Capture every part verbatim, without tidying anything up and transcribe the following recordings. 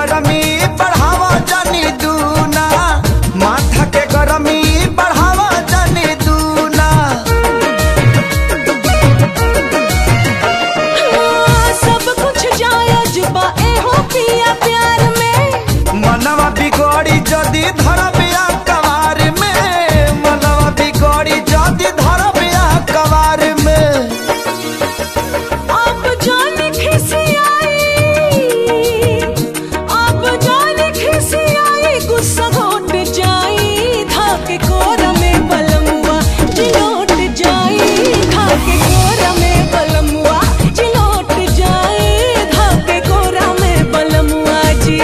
गरमी बढ़ावा जानी दूना, माथा के गरमी बढ़ावा जानी दूना। सब कुछ जायज बा एहो पिया प्यार में, मनवा बिगड़ी जदी धरबिया कवार में, मनवा बिगड़ी जदी धरबिया कवार में। अब जान खिसियाई, अब जान खिसियाई गुस्सा घोट जाई, धाके कोरा में बलमुआ जिलोट जाई, धाके कोरा में बलमुआ जिलोट जाई, धाके कोरा में बलमुआ जी।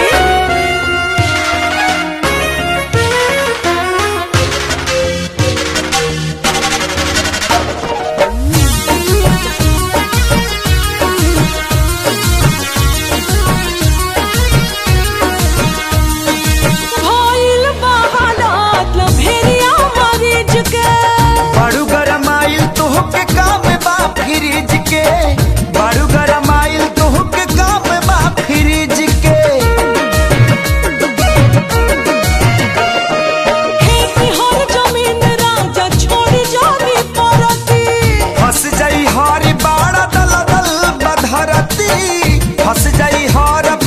भइल बा हालात लभेरिया मरीज के, बड़ू गरम आइल तोहके काम बा फ्रिज के, बड़ू गरम आइल तोहके काम बा फ्रिज के। खेती हर जमीन राजा छोड़ी जानी परती, फंस जाई हर बाड़ा दल दल बधरती, फंस जाई हर